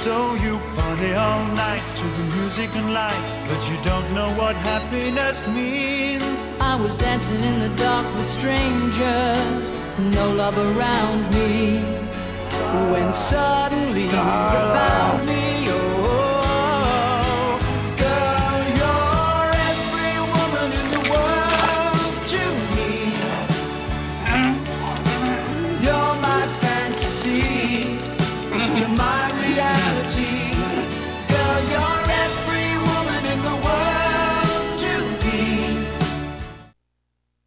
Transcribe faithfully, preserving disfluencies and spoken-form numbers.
So you party all night to the music and lights, but you don't know what happiness means. I was dancing in the dark with strangers, no love around me, when suddenly you found me. Oh, girl, you're every woman in the world to me. You're my fantasy, you're my reality. Girl, you're